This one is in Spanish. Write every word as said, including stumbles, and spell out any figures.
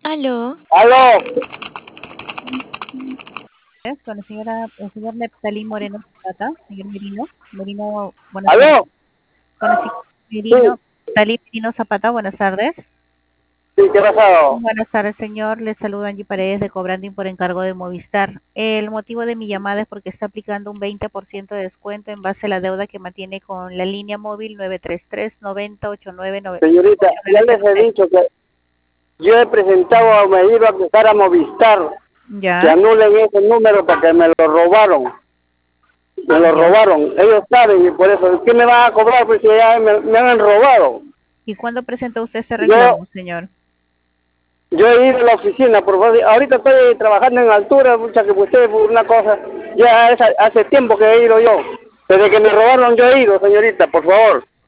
Aló. Aló, Con la señora, el señor Neptalí Moreno Zapata, señor Merino. Merino, buenas tardes. aló, Con el señor sí, Merino, Neptalí Merino Zapata, buenas tardes. sí, ¿qué ha pasado? Buenas tardes, señor. Le saluda Angie Paredes de Cobranding por encargo de Movistar. El motivo de mi llamada es porque está aplicando un veinte por ciento de descuento en base a la deuda que mantiene con la línea móvil nueve tres tres, noventa, ochenta y nueve, Señorita, ya les he nueve. dicho que yo he presentado a Medir a buscar a Movistar, que Ya, anulen ese número porque me lo robaron, me lo ya. robaron, ellos saben y por eso, ¿qué me van a cobrar? Pues si ya me, me han robado. ¿Y cuándo presentó usted ese Yo, reclamo, señor? yo he ido a la oficina, por favor, ahorita estoy trabajando en altura, mucha que usted por una cosa, ya es, hace tiempo que he ido yo, desde que me robaron yo he ido, señorita, por favor.